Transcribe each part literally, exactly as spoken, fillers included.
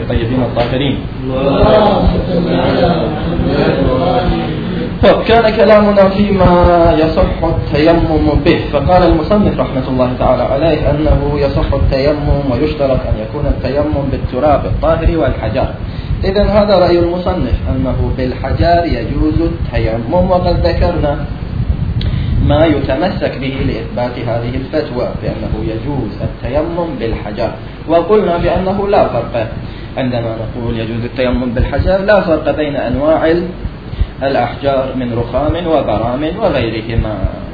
الطيبين الطاهرين. كان كلامنا فيما يصح التيمم به، فقال المصنف رحمة الله تعالى عليه أنه يصح التيمم ويشترط أن يكون التيمم بالتراب الطاهر والحجر. إذن هذا رأي المصنف أنه بالحجر يجوز التيمم، وقد ذكرنا ما يتمسك به لإثبات هذه الفتوى بأنه يجوز التيمم بالحجر، وقلنا بأنه لا فرق عندما نقول يجوز التيمم بالحجر، لا فرق بين أنواع الأحجار من رخام وبرام وغيرهما،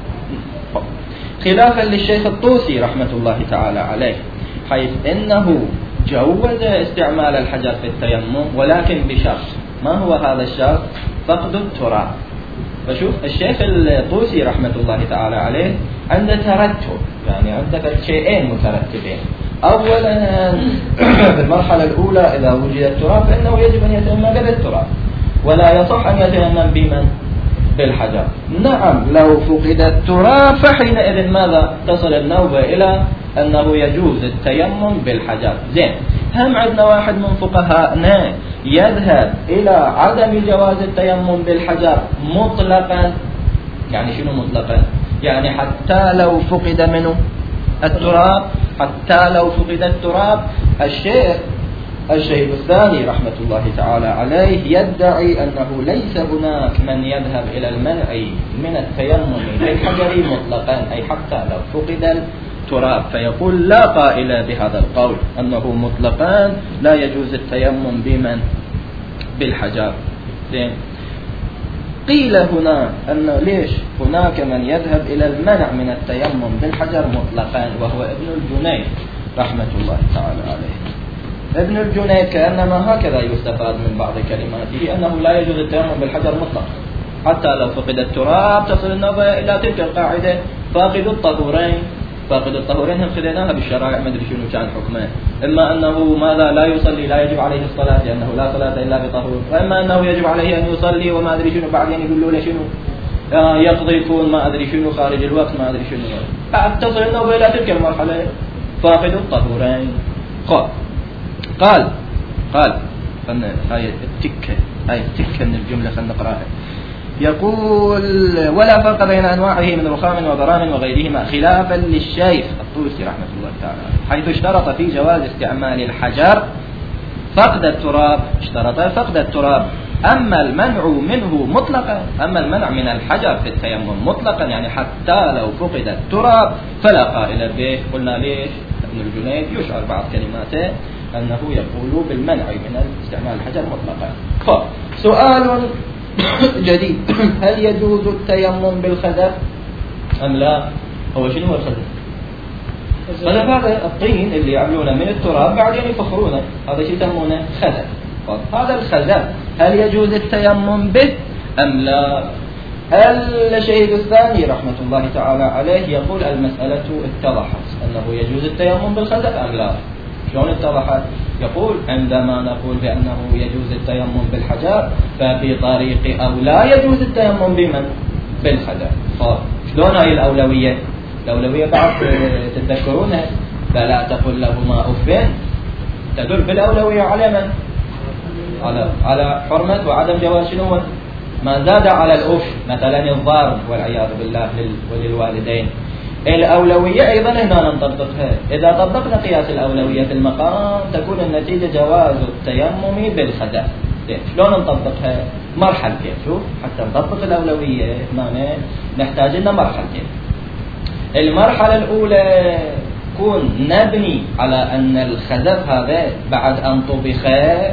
خلافا للشيخ الطوسي رحمة الله تعالى عليه، حيث إنه جوز استعمال الحجر في التيمم ولكن بشرط. ما هو هذا الشرط؟ فقد التراب. فشوف الشيخ الطوسي رحمة الله تعالى عليه عنده ترتب، يعني عندك شيئين مترتبين. أولا في المرحلة الأولى إذا وجد التراب فإنه يجب أن يتيمم بالتراب، ولا يصح أن يتيمم بمن؟ بالحجر. نعم لو فقد التراب فحينئذ ماذا؟ تصل النوبة إلى أنه يجوز التيمم بالحجر. زين، هم عندنا واحد من فقهاءنا يذهب إلى عدم جواز التيمم بالحجر مطلقا. يعني شنو مطلقا؟ يعني حتى لو فقد منه التراب، حتى لو فقد التراب. الشيخ الشيخ الثاني رحمة الله تعالى عليه يدعي أنه ليس هناك من يذهب إلى المنع من التيمم بالحجر مطلقا، أي حتى لو فقد التراب، فيقول لا قائل بهذا القول أنه مطلقا لا يجوز التيمم بمن؟ بالحجر. زين، قيل هنا أن ليش هناك من يذهب إلى المنع من التيمم بالحجر مطلقا، وهو ابن الجنيد رحمة الله تعالى عليه. ابن الجنيد كأنما هكذا يستفاد من بعض كلماته أنه لا يجوز التيمم بالحجر مطلقا حتى لو فقد التراب. تصل النوبة إلى تلك القاعدة فاقد الطهورين. فاقد الطهورين هم خذيناها بالشرائع ما ادري شنو كان حكمه، اما انه ماذا لا يصلي لا يجب عليه الصلاه لانه لا صلاه الا بطهور، واما انه يجب عليه ان يصلي وما ادري شنو، بعدين يقولوا له شنو آه يقضي يكون ما ادري شنو خارج الوقت ما ادري شنو. بعد تصل النوبه الى تلك المرحله فاقد الطهورين. قال قال قال خلنا هاي التكه هاي التكه من الجمله خلنا نقراها. يقول ولا فرق بين أنواعه من رخام وبرام وغيرهما، خلافا للشيخ الطوسي رحمة الله تعالى حيث اشترط في جواز استعمال الحجر فقد التراب، اشترط فقد التراب. أما المنع منه مطلقا، أما المنع من الحجر في التيمم مطلقا يعني حتى لو فقد التراب فلا قائل به. قلنا ليش؟ ابن الجنيد يشعر بعض كلماته أنه يقول بالمنع من استعمال الحجر مطلقا. سؤال جديد، هل يجوز التيمم بالخزف أم لا؟ هو شنو هو الخزف؟ الخزف هذا الطين اللي يعملونه من التراب بعدين يفخرونه، هذا شيء يسمونه خزف. هذا الخزف هل يجوز التيمم به أم لا؟ الشيخ الثاني رحمة الله تعالى عليه يقول المسألة اتضحت أنه يجوز التيمم بالخزف أم لا. شلون اتضحت؟ يقول عندما نقول بأنه يجوز التيمم بالحجر ففي طريق أو لا يجوز التيمم بمن؟ بالحجر. طيب شلون هاي الأولوية؟ الأولوية بعد تتذكرونها، فلا تقل لهما أف، تدل بالأولوية على من؟ على على حرمة وعدم جواز شنو؟ ما زاد على الأف مثلا الضار والعياذ بالله وللوالدين. الأولوية أيضا هنا نطبقها، إذا طبقنا قياس الأولوية في المقام تكون النتيجة جواز التيمم بالخزف. شلون نطبقها؟ مرحلتين. شوف حتى نطبق الأولوية هنا نحتاج لنا مرحلتين. المرحلة الأولى كون نبني على أن الخزف هذا بعد أن طبخ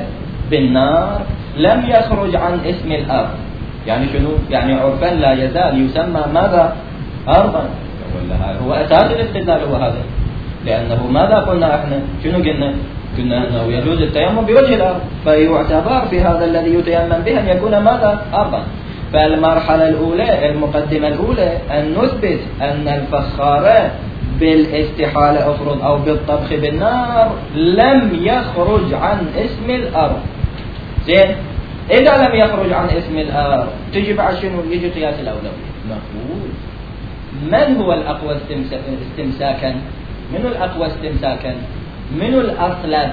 بالنار لم يخرج عن اسم الأرض. يعني شنو؟ يعني عرفا لا يزال يسمى ماذا؟ أرضا. ولا هو أساس الاستدلال هو هذا، لأنه ماذا قلنا احنا؟ شنو قلنا؟ قلنا أنه يجوز التيمم بوجه الأرض، فيعتبر في هذا الذي يتيمم به أن يكون ماذا؟ أرضا. فالمرحلة الأولى المقدمة الأولى أن نثبت أن الفخار بالاستحالة أفرض أو بالطبخ بالنار لم يخرج عن اسم الأرض. زين، إذا لم يخرج عن اسم الأرض تجي بعد شنو؟ يجي قياس الأولوية. نقول من هو الأقوى استمساكا؟ من الأقوى استمساكا؟ من الأصلب؟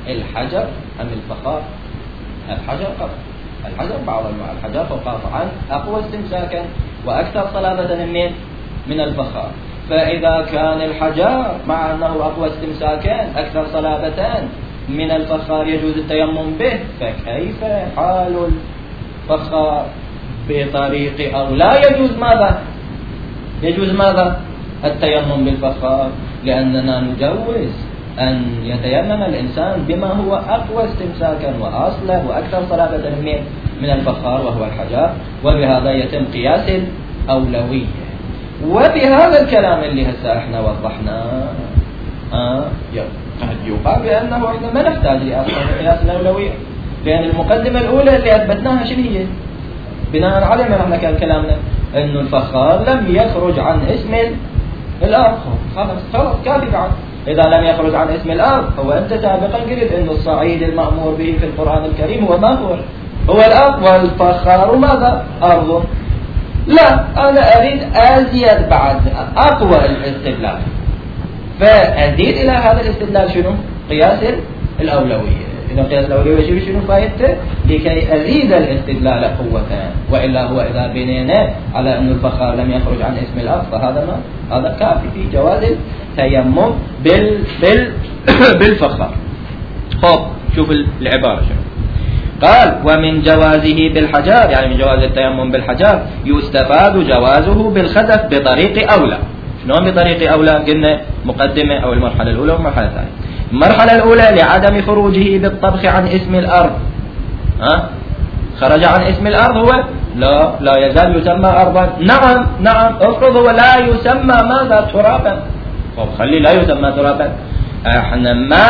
الحجر أم الفخار؟ الحجر قطع، الحجر بعض أنواع الحجر قطعا أقوى استمساكا وأكثر صلابة من من الفخار. فإذا كان الحجر مع أنه أقوى استمساكا أكثر صلابة من الفخار يجوز التيمم به، فكيف حال الفخار بطريق أو لا يجوز ماذا؟ يجوز ماذا؟ التيمم بالفخار، لأننا نجوز أن يتيمم الإنسان بما هو أقوى استمساكا وأصله وأكثر صلابة من من الفخار وهو الحجر، وبهذا يتم قياس الأولوية. وبهذا الكلام اللي هسه احنا وضحناه آه قد يقال بأنه احنا ما نحتاج لأصلا قياس الأولوية، لأن المقدمة الأولى اللي أثبتناها شنو هي؟ بناء على ما احنا كان كلامنا إنه الفخار لم يخرج عن اسم الأرض، خلاص خلاص كافي بعد. إذا لم يخرج عن اسم الأرض، هو أنت سابقا قلت إنه الصعيد المأمور به في القرآن الكريم هو ما هو؟ هو الأرض، والفخار ماذا؟ أرض. لا، أنا أريد أزيد بعد أقوى الاستدلال، فأزيد إلى هذا الاستدلال شنو؟ قياس الأولوية. إذا قياس الأولوية شنو شنو فائدته؟ لكي أزيد الاستدلال قوة، وإلا هو إذا بنينا على أن الفخار لم يخرج عن اسم الأرض فهذا ما هذا كافي في جواز التيمم بال بال بالفخار. خب شوف العبارة شنو قال: ومن جوازه بالحجر، يعني من جواز التيمم بالحجر يستفاد جوازه بالخزف بطريق أولى. شلون بطريق أولى؟ قلنا مقدمة أو المرحلة الأولى والمرحلة الثانية. المرحلة الأولى لعدم خروجه بالطبخ عن اسم الأرض. ها؟ خرج عن اسم الأرض هو لا لا يزال يسمى أرضا. نعم نعم افرض هو لا يسمى ماذا؟ ترابا. طب خلي لا يسمى ترابا. احنا ما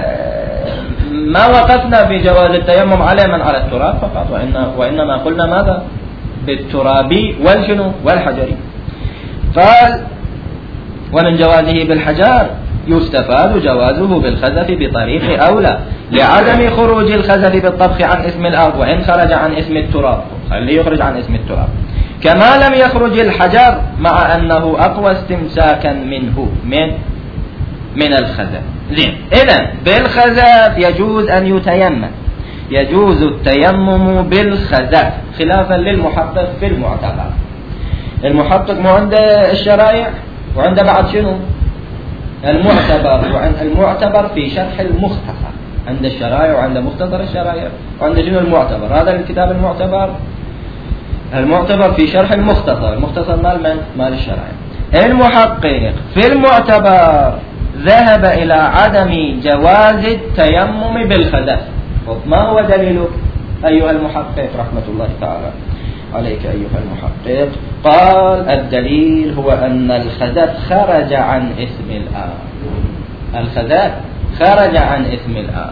ما وقفنا في جواز التيمم على من على التراب فقط، وإن وإنما قلنا ماذا؟ بالترابي والشنو والحجري. قال: ومن جوازه بالحجر يستفاد جوازه بالخزف بطريق أولى لعدم خروج الخزف بالطبخ عن اسم الأرض، وإن خرج عن اسم التراب خليه يخرج عن اسم التراب، كما لم يخرج الحجر مع أنه أقوى استمساكا منه من من الخزف. زين، إذن بالخزف يجوز أن يتيمم، يجوز التيمم بالخزف خلافا للمحقق في المعتبر. المحقق مو عنده الشرائع وعنده بعد شنو؟ المعتبر. وعند المعتبر في شرح المختصر، عند الشرائع وعند مختصر الشرائع وعند شنو المعتبر. هذا الكتاب المعتبر المعتبر في شرح المختصر. المختصر مال من؟ مال الشرائع. المحقق في المعتبر ذهب إلى عدم جواز التيمم بالخزف. ما هو دليلك أيها المحقق رحمة الله تعالى عليك أيها المحقق؟ قال: الدليل هو أن الخزف خرج عن اسم الآب. الخزف خرج عن اسم الآب.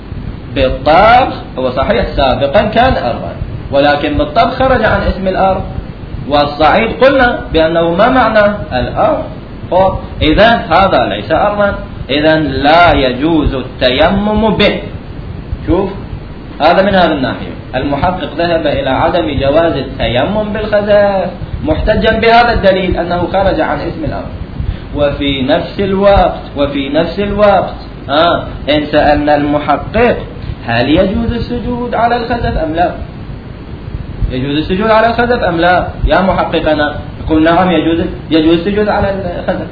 بالطبخ هو صحيح سابقا كان أرضا، ولكن بالطبخ خرج عن اسم الأرض. والصعيد قلنا بأنه ما معنى الأرض. إذن هذا ليس أرضا، إذن لا يجوز التيمم به. شوف هذا من هذا الناحية. المحقق ذهب إلى عدم جواز التيمم بالخزف محتجا بهذا الدليل أنه خرج عن اسم الأرض. وفي نفس الوقت وفي نفس الوقت آه إن سألنا المحقق هل يجوز السجود على الخزف أم لا؟ يجوز السجود على الخزف أم لا؟ يا محققنا يقول نعم يجوز يجوز السجود على الخزف.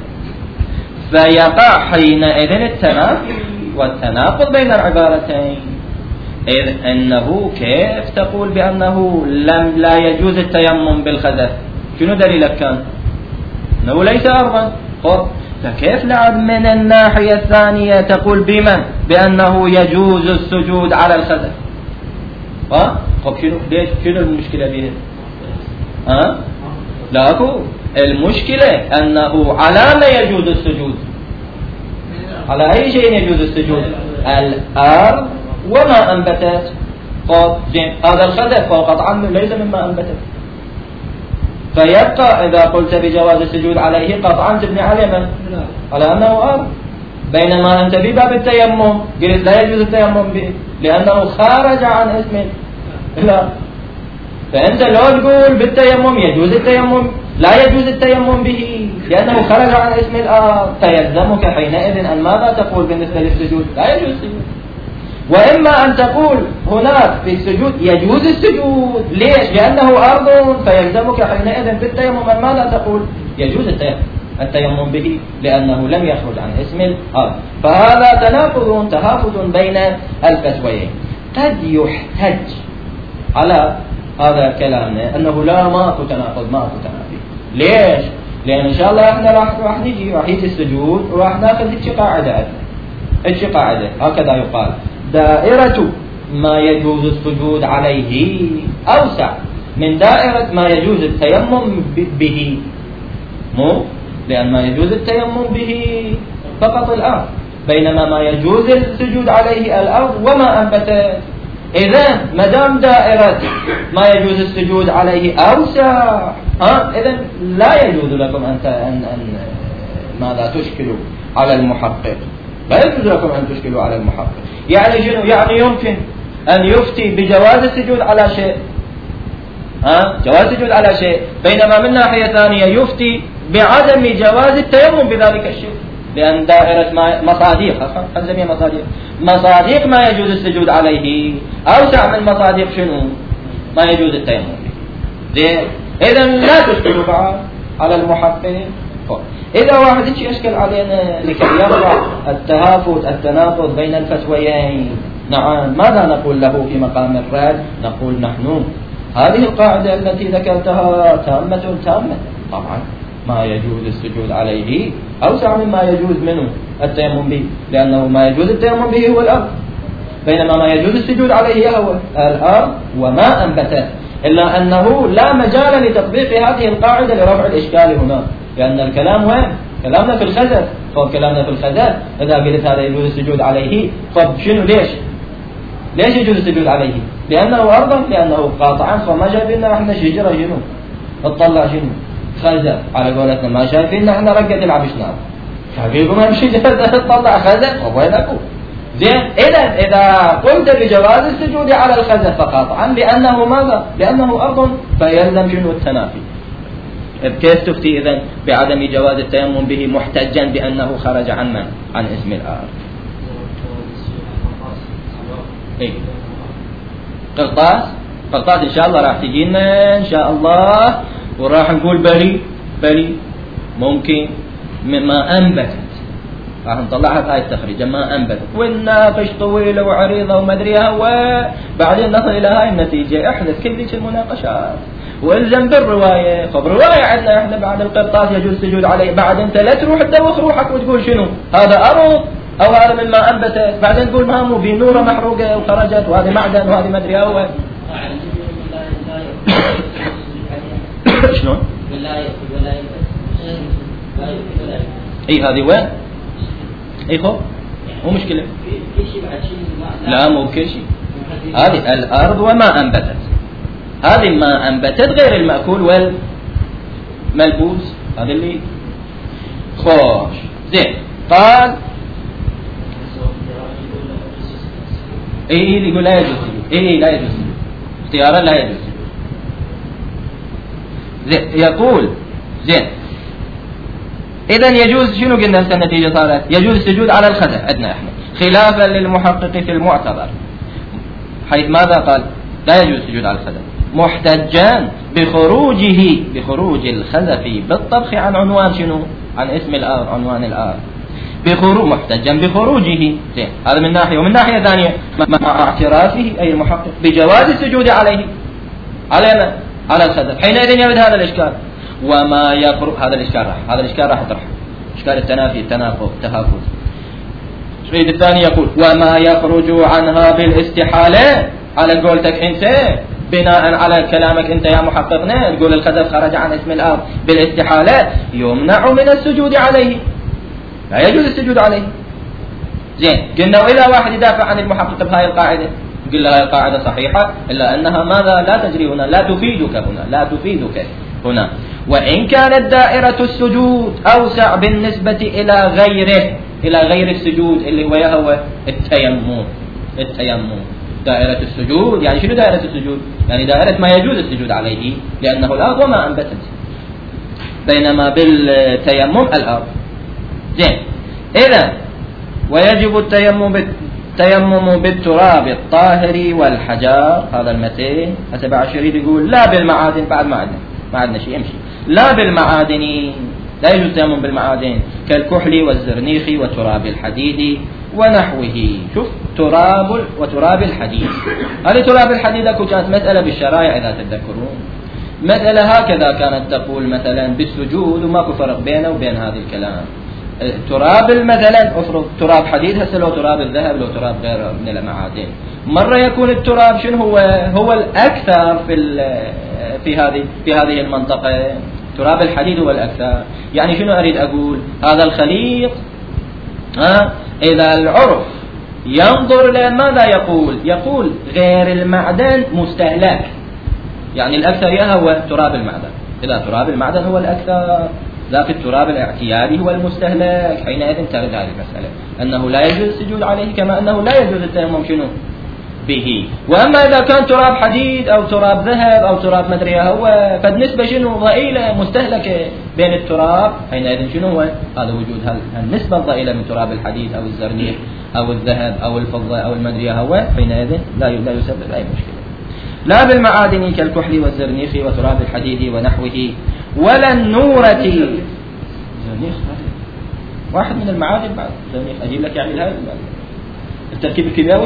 فيقع حينئذ التنافي والتناقض بين العبارتين. إذ أنه كيف تقول بأنه لم لا يجوز التيمم بالخزف؟ شنو دليلك كان؟ أنه ليس أرضا. فكيف لعب من الناحية الثانية تقول بمن؟ بأنه يجوز السجود على الخزف. ها؟ طب شنو ليش شنو المشكلة به؟ ها؟ لا أكو المشكلة أنه على ما يجوز السجود، على أي شيء يجوز السجود؟ الأرض وما أنبتت. طب زين هذا الخزف فهو قطعا ليس مما أنبتت، فيبقى إذا قلت بجواز السجود عليه قطعا تبني عليه من؟ على أنه أرض. بينما أنت بباب التيمم قلت لا يجوز التيمم به لأنه خارج عن اسم لا. فأنت لو تقول بالتيمم يجوز التيمم لا يجوز التيمم به لأنه خرج عن اسم الأرض، فيلزمك حينئذ أن ماذا تقول بالنسبة للسجود؟ لا يجوز السجود. وإما أن تقول هناك في السجود يجوز السجود. ليش؟ لأنه أرض، فيلزمك حينئذ بالتيمم. ماذا تقول؟ يجوز التيمم به لأنه لم يخرج عن اسم الأرض. فهذا تناقض تهافت بين الفتويين. قد يحتج على هذا كلامنا أنه لا ماكو تناقض ماكو تنافي. ليش؟ لأن إن شاء الله إحنا راح راح نجي راح يجي السجود وراح ناخذ هيك قاعدة عندنا. هيك قاعدة هكذا يقال: دائرة ما يجوز السجود عليه أوسع من دائرة ما يجوز التيمم به. مو لأن ما يجوز التيمم به فقط الأرض، بينما ما يجوز السجود عليه الأرض وما أنبتت. إذن ما دام دائرة ما يجوز السجود عليه أوسع، ها إذن لا يجوز لكم أن أن أن ماذا تشكلوا على المحقق. لا يجوز لكم أن تشكلوا على المحقق. يعني شنو؟ يعني يمكن أن يفتي بجواز السجود على شيء، ها جواز السجود على شيء، بينما من ناحية ثانية يفتي بعدم جواز التيمم بذلك الشيء، لأن دائرة مصاديق، خلينا مصاديق مصاديق ما يجوز السجود عليه أوسع من مصاديق شنو؟ ما يجوز التيمم به. زين، إذن لا تشكلوا بعض على المحقق. إذا واحد يجي يشكل علينا لكي يقع التهافت التناقض بين الفتويين، نعم، ماذا نقول له في مقام الرد؟ نقول نحن هذه القاعدة التي ذكرتها تامة تامة. طبعا ما يجوز السجود عليه أوسع مما يجوز منه التيمم به، لأنه ما يجوز التيمم به هو الأرض، بينما ما يجوز السجود عليه هو الأرض وما أنبته. إلا أنه لا مجال لتطبيق هذه القاعدة لرفع الإشكال هنا، لأن الكلام وين؟ كلامنا في الخزف. طب كلامنا في الخزف إذا قلت هذا يجوز السجود عليه، طب شنو ليش؟ ليش يجوز السجود عليه؟ لأنه أرضا، لأنه قاطعا. فما شايفيننا احنا شجرة شنو؟ نطلع شنو؟ خزف على قولتنا. ما شايفيننا احنا رقة العبشنار، شايفينكم هم شجرة تطلع خزف ووينكم؟ زين، إذا إذا قلت بجواز السجود على الخزف فقاطعا لأنه ماذا؟ لأنه أرض، فيلزم شنو؟ التنافي. كيف تفتي إذن بعدم جواز التيمم به محتجا بأنه خرج عن من؟ عن اسم الآر. إيه؟ قرطاس قرطاس إن شاء الله راح تجينا إن شاء الله، وراح نقول بلي بلي ممكن ما أنبتت، راح نطلعها في هاي التخريج ما أنبتت، والناقش طويلة وعريضة وما أدري هو، بعدين نصل إلى هاي النتيجة. احدث كل ذيك المناقشات والزم بالرواية. خب رواية عندنا احنا بعد القرطاس يجوز السجود عليه، بعد انت لا تروح تدوخ روحك وتقول شنو هذا أرض أو هذا مما أنبتت، بعدين تقول ما مو بنورة محروقة وخرجت وهذه معدن وهذه ما أدري هو. شلون؟ اي هذه وين؟ اي خب مو مشكلة. لا مو بكل شيء، هذه الأرض وما أنبتت، هذه ما أنبتت غير المأكول والملبوس، هذا اللي خوش. زين، قال ايه يقول لا يجوز، ايه لا يجوز اختيارا لا يجوز. زين، يقول زين إذن يجوز شنو قلنا النتيجة صارت؟ يجوز السجود على الخزف عندنا احنا خلافا للمحقق في المعتبر، حيث ماذا قال؟ لا يجوز السجود على الخزف محتجا بخروجه بخروج الخزف بالطبخ عن عنوان شنو؟ عن اسم الآر، عنوان الآر، بخروج محتجا بخروجه. زين، هذا من ناحية. ومن ناحية ثانية مع اعترافه أي المحقق بجواز السجود عليه على على الخزف، حينئذ يرد هذا الإشكال. وما يقرب هذا الإشكال راح هذا الإشكال راح يطرح إشكال التنافي التناقض التهافت. الشيء الثاني يقول وما يخرج عنها بالاستحالة، على قولتك أنت بناء على كلامك أنت يا محققنا تقول الخزف خرج عن اسم الآب بالاستحالة، يمنع من السجود عليه، لا يجوز السجود عليه. زين، قلنا إلى واحد يدافع عن المحقق بهاي القاعدة، قلنا هاي القاعدة صحيحة إلا أنها ماذا؟ لا تجري هنا، لا تفيدك هنا، لا تفيدك هنا. وإن كانت دائرة السجود أوسع بالنسبة إلى غيره، إلى غير السجود اللي هو يهوى التيمم. التيمم دائرة السجود يعني شنو دائرة السجود؟ يعني دائرة ما يجوز السجود عليه لأنه الأرض وما أنبتت، بينما بالتيمم الأرض. زين، إذا ويجب التيمم تيمم بالتراب الطاهر والحجار، هذا المتين هسه الشريط يقول لا بالمعادن، بعد ما عندنا ما عندنا شيء يمشي، لا بالمعادن، لا يجوز التيمم بالمعادن كالكحل والزرنيخ وتراب الحديد ونحوه. شوف تراب وتراب الحديد، هذه تراب الحديد اكو كانت مسألة بالشرائع إذا تتذكرون، مسألة هكذا كانت تقول مثلا بالسجود وماكو فرق بينه وبين هذا الكلام. تراب مثلا افرض تراب حديد، هسه لو تراب الذهب لو تراب غير من المعادن، مرة يكون التراب شنو هو هو الأكثر في في هذه في هذه المنطقة، تراب الحديد هو الأكثر. يعني شنو أريد أقول؟ هذا الخليط ها إذا العرف ينظر لماذا يقول؟ يقول غير المعدن مستهلك، يعني الأكثر يا هو تراب المعدن، إذا تراب المعدن هو الأكثر، ذاك التراب الاعتيادي هو المستهلك، حينئذ ترد هذه المسألة أنه لا يجوز السجود عليه كما أنه لا يجوز التيمم شنو به. وأما إذا كان تراب حديد أو تراب ذهب أو تراب مدري هو، فالنسبة شنو ضئيلة مستهلكة بين التراب، حينئذ شنو هو هذا وجود النسبة الضئيلة من تراب الحديد أو الزرنيخ أو الذهب أو الفضة أو المدري هو، حينئذ لا لا يسبب أي مشكلة. لا بالمعادن كالكحل والزرنيخ وتراب الحديد ونحوه ولا النورة. زرنيخ واحد من المعادن بعد، زرنيخ أجيب لك يعني هذا التركيب الكيميائي.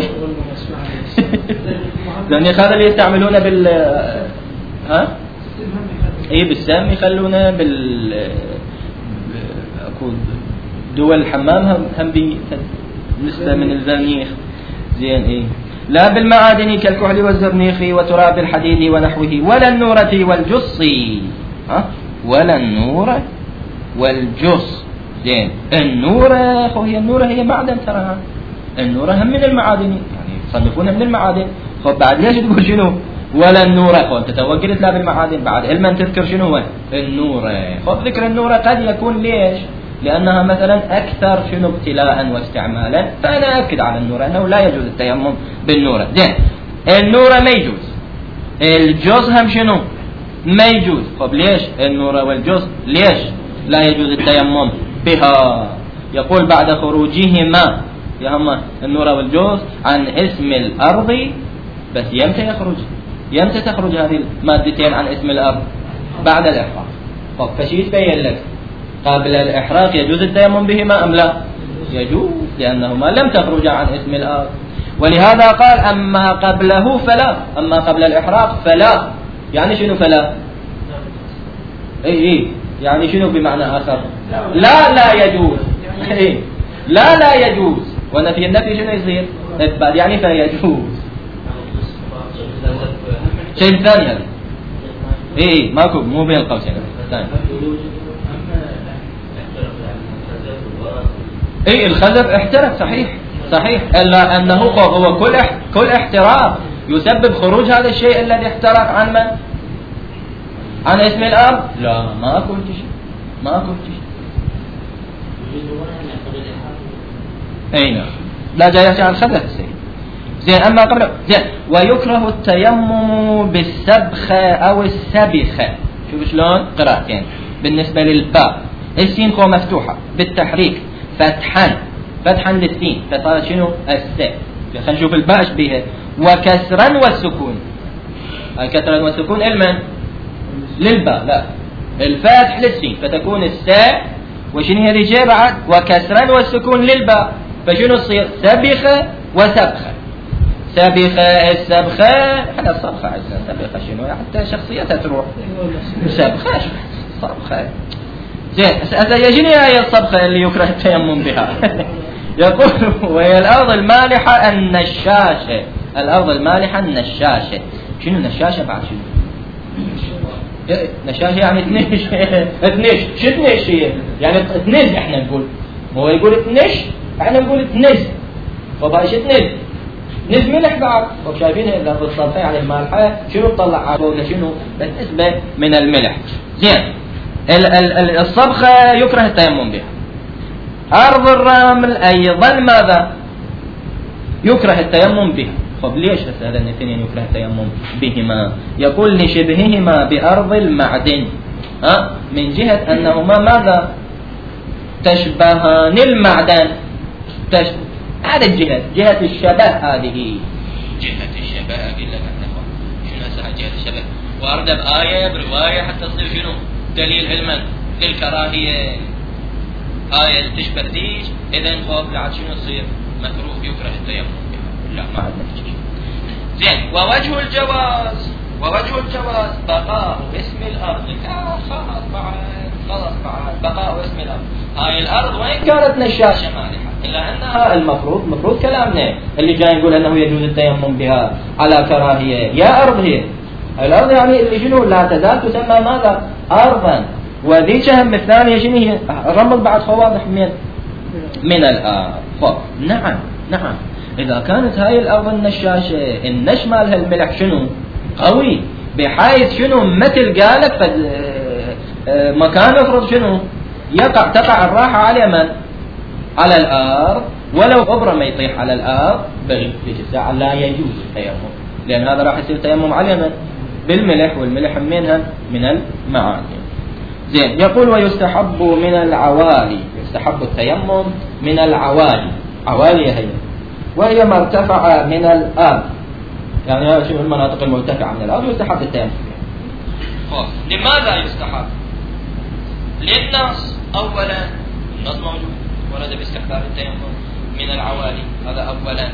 زرنيخ هذا اللي يستعملونه بال ها اي بالسم، يخلونه بال اكو دول الحمام هم هم بالنسبة من الزرنيخ زين. ايه لا بالمعادن كالكحل والزرنيخ وتراب الحديد ونحوه ولا النورة والجص، ها ولا النورة والجص. زين النورة خو هي النورة هي معدن تراها، النورة هم من المعادن يعني يصنفونها من المعادن. خب بعد ليش تقول شنو ولا النورة؟ خب انت تو قلت لا بالمعادن، بعد علما تذكر شنو هو النورة. خب ذكر النورة قد يكون ليش؟ لأنها مثلا أكثر شنو ابتلاء واستعمالا، فأنا أكد على النورة أنه لا يجوز التيمم بالنورة. زين النورة ما يجوز، الجوز هم شنو ما يجوز. خب ليش النورة والجوز ليش لا يجوز التيمم بها؟ يقول بعد خروجهما يا هما النورة والجوز عن اسم الأرض، بس يمتى يخرج؟ يمتى تخرج هذه المادتين عن اسم الأرض؟ بعد الإحراق. طب فشي يتبين لك قبل الإحراق يجوز التيمم بهما أم لا؟ يجوز، لأنهما لم تخرجا عن اسم الأرض. ولهذا قال أما قبله فلا، أما قبل الإحراق فلا. يعني شنو فلا؟ اي اي يعني شنو بمعنى آخر؟ لا لا يجوز. اي لا لا يجوز، ونفي النفي شنو يصير؟ إثبات، يعني فيجوز. شيء ثاني هذا اي ماكو مو بين القوسين ثاني. اي الخزف احترق صحيح صحيح، الا انه هو كل كل احتراق يسبب خروج هذا الشيء الذي احترق عن من؟ عن اسم الارض؟ لا ما قلت شيء ما قلت شيء. اي نعم لا جاي عن الخزف السيد. زين اما قبل زين ويكره التيمم بالسبخه او السبخه. شوف شلون قراءتين بالنسبه للباء، السين خو مفتوحه بالتحريك فتحا فتحا للسين فصارت شنو الساء. خلينا نشوف الباء ايش بيها. وكسرا والسكون، الكسرا والسكون المن للباء، لا الفتح للسين فتكون الساء وشنو هي اللي بعد وكسرا والسكون للباء، فشنو تصير سبخه وسبخه. سبخه السبخه احنا الصبخه عزيزي، سبخه شنو حتى شخصيتها تروح. سبخه صبخه زين. يجيني هي الصبخه اللي يكره التيمم بها. يقول وهي الارض المالحه النشاشه، الارض المالحه النشاشه. شنو نشاشه بعد شنو؟ نشاشه يعني تنش تنش شو تنش هي؟ يعني تنز احنا نقول، هو يقول تنش احنا نقول تنز. طب ايش تنز؟ نز ملح بعد. طب شايفين الارض الصبخه يعني المالحه شنو تطلع ولا شنو؟ بالنسبه من الملح. زين الصبخه يكره التيمم بها. أرض الرمل أيضا ماذا؟ يكره التيمم بها. طب ليش هذا الاثنين يكره التيمم بهما؟ يقول لشبههما بأرض المعدن، ها من جهة أنهما ماذا؟ تشبهان المعدن. تشبه هذا الجهة، جهة الشبه هذه، جهة الشبه. أقول لك أنت شنو هسه جهة الشبه؟ واردة بآية برواية حتى تصير شنو؟ دليل علما للكراهية، آية تشبه ذيك، إذا خوف بعد شنو يصير؟ مكروه يكره التيمم بها. لا ما عندنا شيء. زين، ووجه الجواز، ووجه الجواز بقاء اسم الأرض. خلاص بعد، خلاص بعد بقاء اسم الأرض. هاي الأرض وين كانت نشاشة مالحة، إلا أنها المفروض المفروض كلامنا اللي جاي نقول أنه يجوز التيمم بها على كراهية. يا أرض هي الأرض، يعني اللي شنو لا تزال تسمى ماذا؟ أرضا. وذيك هم الثانية شنو هي؟ رمل بعد واضح من من الأرض. نعم نعم، إذا كانت هاي الأرض النشاشة النش مالها الملح شنو؟ قوي، بحيث شنو مثل قالك فد مكان افرض شنو يقع تقع الراحة على من؟ على الأرض، ولو أبرة ما يطيح على الأرض بذيك الساعة لا يجوز التيمم، لأن هذا راح يصير تيمم على من؟ بالملح، والملح منها من المعادن. زين، يقول ويستحب من العوالي، يستحب التيمم من العوالي. عوالي هي وهي ما ارتفع من الأرض، يعني هذا شنو المناطق المرتفعة من الأرض يستحب التيمم. لماذا يستحب؟ للنص أولا، النص موجود ورد باستحباب التيمم من العوالي، هذا أولا.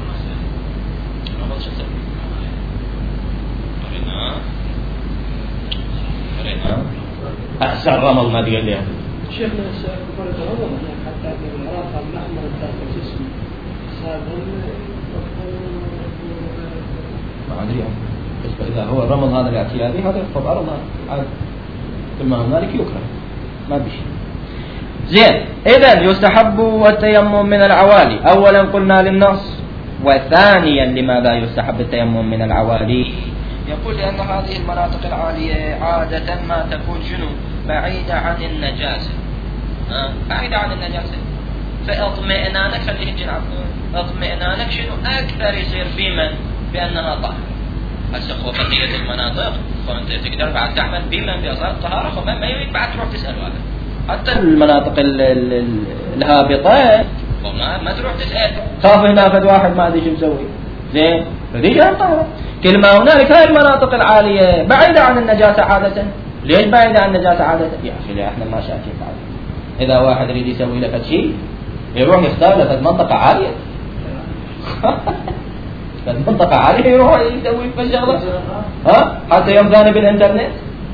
أحسن رمل ما تقول لي شيخنا سأقول الرمل حتى في العراق الأحمر الداخل جسم سابون ما أدري بس إذا هو الرمل هذا الاعتيادي هذا يخطب أرض عاد ثم هنالك يكره ما بشيء. زين، إذن يستحب التيمم من العوالي. أولا قلنا للنص، وثانيا لماذا يستحب التيمم من العوالي؟ يقول لأن هذه المناطق العالية عادة ما تكون شنو؟ بعيدة عن النجاسة. أه؟ بعيدة عن النجاسة، فاطمئنانك خليه يجي اطمئنانك شنو أكثر يصير بمن؟ بأنها طاهرة. هسه خو بقية المناطق فأنت تقدر بعد تعمل بمن بأصل طهارة، خو ما يريد بعد تروح تسأل هذا. حتى المناطق الهابطة وما ما تروح تسأل، خاف هنا فد واحد ما أدري شو مسوي. زين، فديك طهارة. كل ما هنالك هاي المناطق العالية بعيدة عن النجاسة عادة. ليش بعيدة عن النجاسة عادة؟ يا أخي احنا ما شاكين بعد. إذا واحد يريد يسوي له شيء يروح يختار له فد منطقة عالية. فد منطقة عالية يروح يسوي في الشغلة. ها؟ حتى يوم ثاني بالإنترنت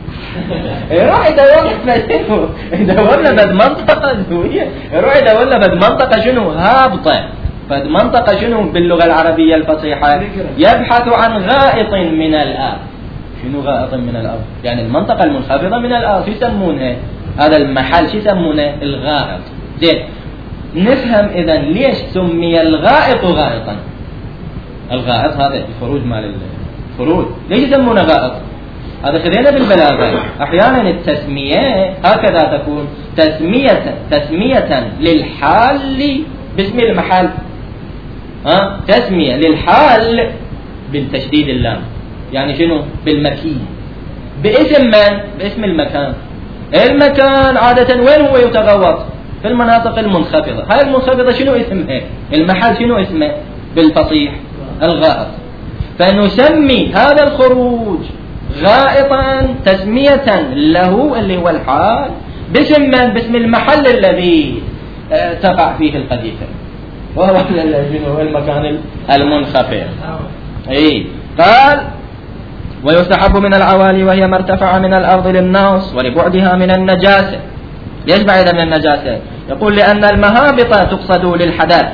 يروح يدور له يدور له فد منطقة سوية، يروح يدور له فد منطقة شنو؟ هابطة. فد منطقة شنو باللغة العربية الفصيحة؟ يبحث عن غائط من الأرض. شنو غائط من الأرض؟ يعني المنطقة المنخفضة من الأرض يسمونها هذا المحل شو يسمونه؟ الغائط. زين، نفهم إذن ليش سمي الغائط غائطا؟ الغائط هذا الخروج مال الخروج، ليش يسمونه غائط؟ هذا خذينا بالبلاغة. أحيانا التسمية هكذا تكون تسمية تسمية للحال باسم المحل. ها؟ تسمية للحال بالتشديد اللام، يعني شنو؟ بالمكين، باسم من؟ باسم المكان. المكان عادة وين هو يتغوط؟ في المناطق المنخفضة. هاي المنخفضة شنو اسمها؟ المحل شنو اسمه بالفصيح؟ الغائط. فنسمي هذا الخروج غائطا تسمية له اللي هو الحال باسم من؟ باسم المحل الذي تقع فيه القذيفة، وهو المكان المنخفض. اي قال ويستحب من العوالي وهي ما ارتفع من الأرض للنص ولبعدها من النجاسة. ليش بعيدة من النجاسة؟ يقول لأن المهابط تقصد للحدث،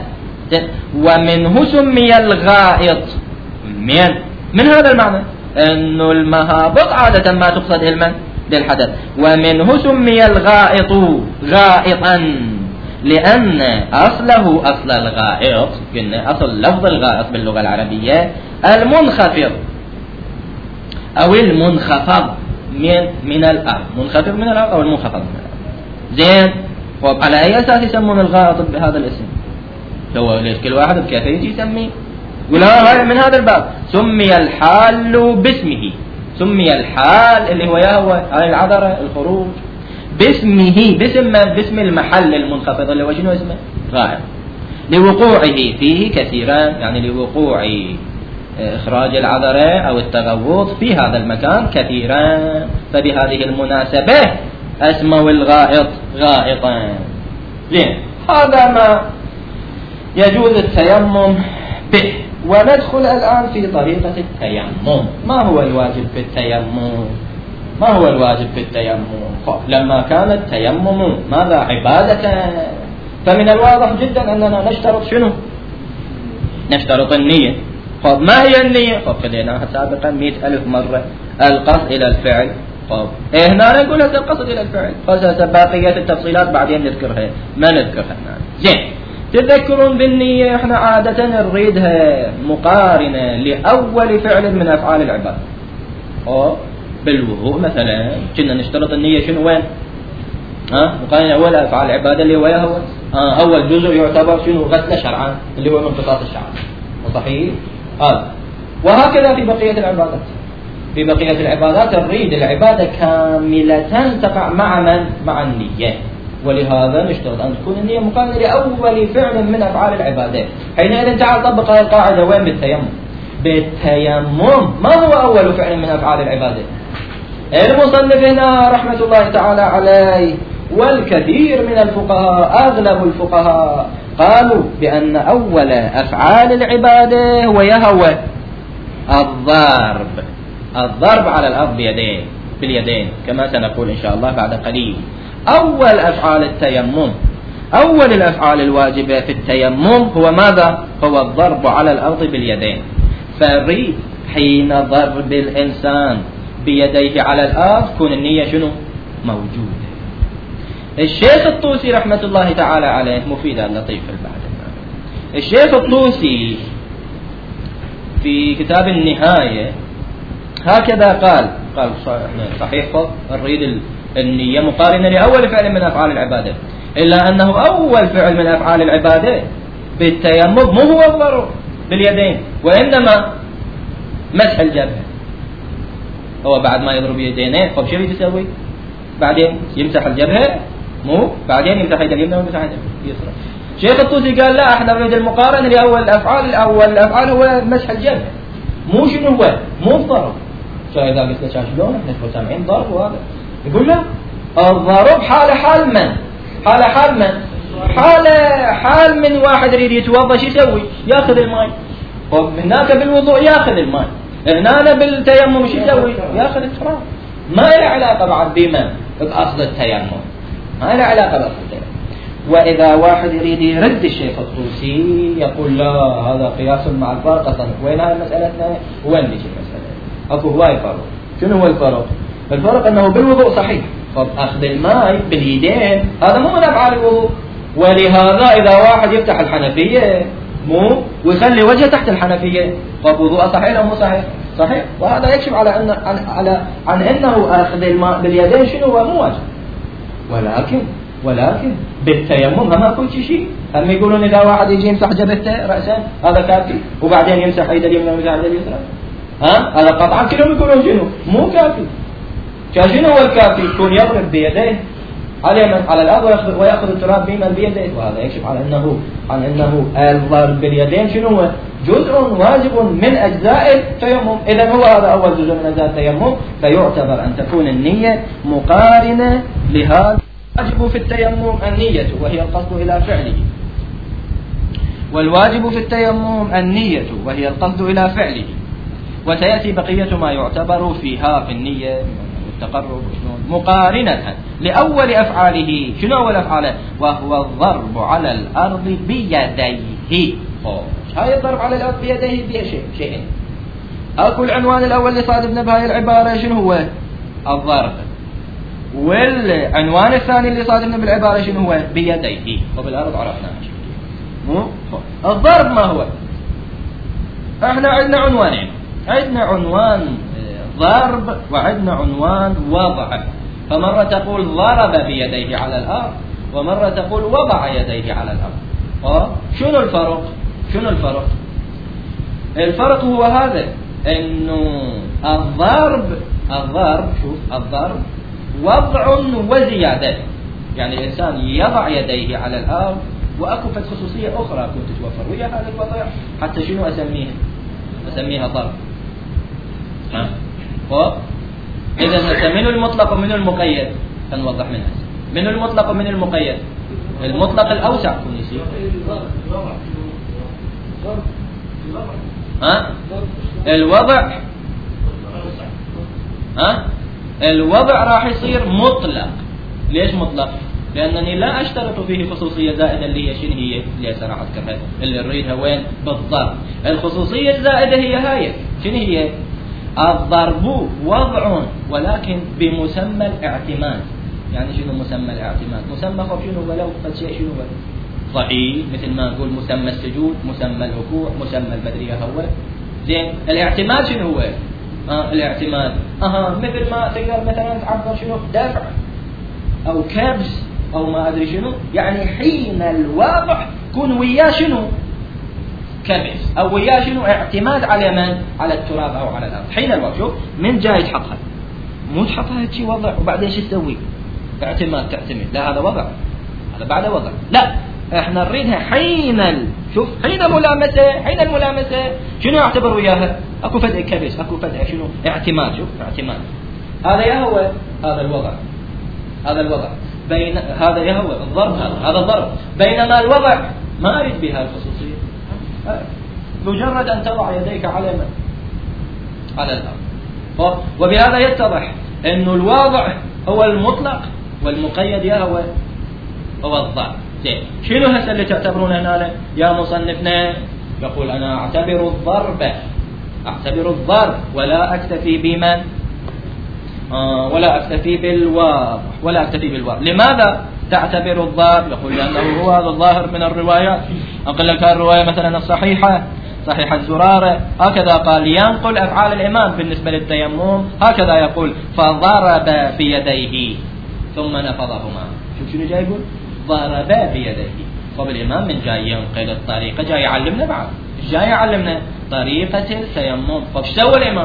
ومنه سمي الغائط. من من هذا المعنى أنه المهابط عادة ما تقصد المن للحدث، ومنه سمي الغائط غائطا لأن أصله أصل الغائط، قلنا أصل لفظ الغائط باللغة العربية المنخفض أو المنخفض من من الأرض، منخفض من الأرض أو المنخفض من الأرض. زين، طب على أي أساس يسمون الغائط بهذا الاسم؟ لو ليش كل واحد بكيف يجي يسميه؟ ولا هاي من هذا الباب سمي الحال باسمه، سمي الحال اللي هو يهوى هاي العذرة الخروج باسمه، باسم باسم المحل المنخفض اللي هو شنو اسمه؟ غائط. لوقوعه فيه كثيران، يعني لوقوع إخراج العذرة أو التغوط في هذا المكان كثيران، فبهذه المناسبة أسموا الغائط غائطا. ليه؟ هذا ما يجوز التيمم به. وندخل الآن في طريقة التيمم. ما هو الواجب في التيمم؟ ما هو الواجب في التيمم؟ لما كان التيمم ماذا؟ عبادة، فمن الواضح جدا أننا نشترط شنو؟ نشترط النية. طب ما هي النية؟ طب خليناها سابقا مئة ألف مرة، القصد إلى الفعل. طب إيه هنا نقول هذا القصد إلى الفعل، خلاص باقية التفصيلات بعدين نذكرها، ما نذكرها هنا. زين، تذكرون بالنية احنا عادة نريدها مقارنة لأول فعل من أفعال العباد. أو بالوضوء مثلا كنا نشترط النية شنو وين؟ ها مقارنة أول أفعال العبادة اللي هو هو آه أول جزء يعتبر شنو؟ غسل شرعا اللي هو انقطاع الشعر. صحيح؟ آه. وهكذا في بقية العبادات. في بقية العبادات نريد العبادة كاملة تقع مع من؟ مع النية. ولهذا نشترط أن تكون النية مقارنة لأول فعل من أفعال العبادات. حينئذ تعال طبق هذه القاعدة وين؟ بالتيمم. بالتيمم ما هو أول فعل من أفعال العبادات؟ المصنف هنا رحمة الله تعالى عليه والكثير من الفقهاء أغلب الفقهاء قالوا بأن أول أفعال العبادة هو يهوى الضرب الضرب على الأرض بيدين باليدين كما سنقول إن شاء الله بعد قليل. أول أفعال التيمم أول الأفعال الواجبة في التيمم هو ماذا؟ هو الضرب على الأرض باليدين. فريد حين ضرب الإنسان بيديه على الأرض تكون النية شنو؟ موجودة. الشيخ الطوسي رحمة الله تعالى عليه مفيدة لطيفة بعد. الشيخ الطوسي في كتاب النهاية هكذا قال قال صحيح نريد النية مقارنة لأول فعل من أفعال العبادة، إلا أنه أول فعل من أفعال العبادة بالتيمم مو هو الضرب باليدين وإنما مسح الجبهة. هو بعد ما يضرب يدينه طب شو يسوي؟ بعدين يمسح الجبهة مو بعدين يمسح يد اليمنى ويمسح يد اليسرى. شيخ الطوسي قال لا احنا نريد المقارنة لأول الأفعال. الأول الأفعال هو مسح الجبهة مو شنو هو؟ مو الضرب. فإذا قلت له شلون احنا سامعين ضرب وهذا يقول لا الضرب حال حال من؟ حال حال من؟ حال حال من واحد يريد يتوضا شو يسوي؟ ياخذ الماء. هناك بالوضوء ياخذ الماء، هنا بالتيمم شو يسوي؟ ياخذ التراب. ما له علاقة بعد بما بأصل التيمم، ما له علاقة بأصل التيمم. وإذا واحد يريد يرد الشيخ الطوسي يقول لا هذا قياس مع الفرق أصلا. وين هاي مسألتنا؟ وين نجي المسألة؟ أكو هواي فرق. شنو هو الفرق؟ الفرق أنه بالوضوء صحيح طب أخذ الماء باليدين هذا مو من أفعال الوضوء. ولهذا إذا واحد يفتح الحنفية مو ويخلي وجهه تحت الحنفية طب وضوء صحيح أو مو صحيح؟ صحيح. وهذا يكشف على أن عن على عن أنه أخذ الماء باليدين شنو هو مو واجب. ولكن ولكن بالتيمم ما كل شيء. هم يقولون إذا واحد يجي يمسح جبهته رأسا هذا كافي وبعدين يمسح يد اليمنى ويمسح يد اليسرى ها هذا قطعا كلهم يقولون شنو مو كافي. شنو هو الكافي؟ يكون يضرب بيديه على من على الأرض ويأخذ, ويأخذ التراب بمن بيديه. وهذا يكشف على أنه عن أنه الضرب باليدين شنو هو جزء واجب من أجزاء التيمم. إذا هو هذا أول جزء من أجزاء التيمم فيعتبر أن تكون النية مقارنة لهذا. الواجب في التيمم النية وهي القصد إلى فعله. والواجب في التيمم النية وهي القصد إلى فعله. وسيأتي بقية ما يعتبر فيها في النية التقرب مقارنة لأول أفعاله. شنو أول أفعاله؟ وهو الضرب على الأرض بيديه. هاي الضرب على الأرض بيديه بيه شيء شيئين. أكو العنوان الأول اللي صادفنا بهاي العبارة شنو هو؟ الضرب. والعنوان الثاني اللي صادفنا بالعبارة شنو هو؟ بيديه. وبالأرض عرفناها مو؟ الضرب ما هو؟ احنا عندنا عنوانين، عندنا عنوان ضرب وعندنا عنوان وضع. فمرة تقول ضرب بيديه على الأرض ومرة تقول وضع يديه على الأرض. أه؟ شنو الفرق؟ شنو الفرق؟ الفرق هو هذا إنه الضرب الضرب شوف الضرب وضع وزيادة. يعني الإنسان يضع يديه على الأرض وأكو فد خصوصية أخرى كنت توفر ويا هذا الوضع حتى شنو أسميها؟ أسميها ضرب. ها؟ هو إذا منو المطلق ومنو المقيد؟ فنوضح منها. منو المطلق ومنو المقيد؟ المطلق الأوسع كن يصير. ها؟ الوضع ها؟ الوضع راح يصير مطلق. ليش مطلق؟ لأنني لا أشترط فيه خصوصية زائدة اللي هي شنو هي؟ اللي هسه راح أذكرها اللي نريدها وين؟ بالضرب. الخصوصية الزائدة هي هاي شنو هي؟ الضرب وضع ولكن بمسمى الاعتماد. يعني شنو مسمى الاعتماد؟ مسمى خب شنو ولو قد شيء شنو ولو ضعيف مثل ما نقول مسمى السجود، مسمى الركوع، مسمى البدرية هو زين. الاعتماد شنو هو؟ آه الاعتماد اها مثل ما تقدر مثلا تعبر شنو دفع او كبس او ما ادري شنو، يعني حين الواضع كون وياه شنو كبس او وياه شنو اعتماد على من؟ على التراب او على الارض. حين الواضع شوف من جاي تحطها مو تحطها هيك وضع وبعدين شو تسوي؟ اعتماد تعتمد، لا هذا وضع هذا بعد وضع، لا احنا نريدها حين ال... شوف حين ملامسه، حين الملامسه شنو يعتبر وياها؟ اكو فد كبس اكو فد شنو اعتماد. شوف اعتماد هذا يا هو هذا الوضع، هذا الوضع بين هذا يا هو الضرب، هذا هذا الضرب. بينما الوضع ما اريد بها الخصوصيه، مجرد ان تضع يديك على من؟ على الارض. وبهذا يتضح انه الواضع هو المطلق والمقيد يا هو هو الضرب. زين شنو هسه اللي تعتبرون هنا يا مصنفنا؟ يقول انا اعتبر الضرب اعتبر الضرب ولا اكتفي بمن؟ آه ولا اكتفي بالواضح ولا اكتفي بالواضح. لماذا تعتبر الضرب؟ يقول لانه هو هذا الظاهر من الروايات. اقول لك الروايه مثلا الصحيحه صحيح الزرارة هكذا قال ينقل افعال الامام بالنسبه للتيمم هكذا يقول فضرب بيديه ثم نفضهما. شوف شنو جاي يقول؟ ضرب بيديه. طب الامام من جاي ينقل الطريقه جاي يعلمنا بعد، جاي يعلمنا طريقه التيمم. طب ايش سوى الامام؟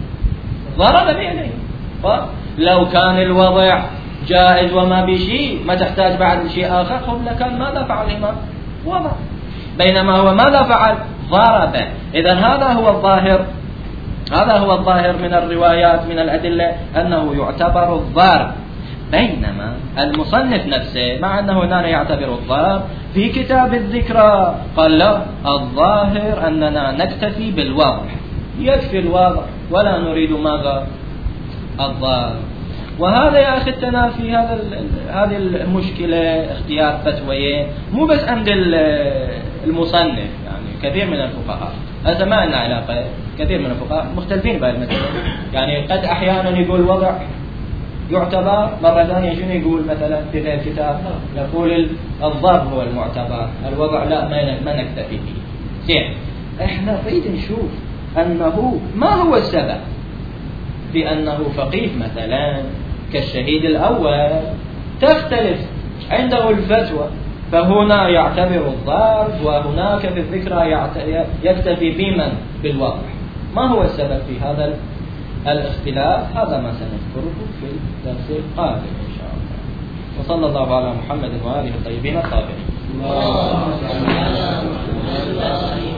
ضرب بيديه. طب لو كان الوضع جائز وما بشيء ما تحتاج بعد شيء اخر، قبل كان ماذا فعل الامام؟ وضع. بينما هو ماذا فعل؟ ضرب. اذا هذا هو الظاهر، هذا هو الظاهر من الروايات من الادله انه يعتبر الضرب. بينما المصنف نفسه مع انه هنا يعتبر الضرب في كتاب الذكرى قال لا، الظاهر اننا نكتفي بالواضح، يكفي الواضح ولا نريد ماذا؟ الضرب. وهذا يا اخي التنافي، هذا هذه المشكله اختيار فتويين مو بس عند المصنف، يعني كثير من الفقهاء هذا ما لنا علاقه، كثير من الفقهاء مختلفين بهذه المساله. يعني قد احيانا يقول وضع يعتبر، مرة ثانية شنو يقول مثلا في غير كتاب يقول الضرب هو المعتبر، الوضع لا ما نكتفي به. زين احنا نريد نشوف انه ما هو السبب في انه فقيه مثلا كالشهيد الاول تختلف عنده الفتوى، فهنا يعتبر الضرب وهناك في الذكرى يكتفي بمن؟ بالوضع. ما هو السبب في هذا الاختلاف؟ هذا ما سنذكره في الدرس القادم إن شاء الله. وصلى الله على محمد وآله الطيبين الطاهرين.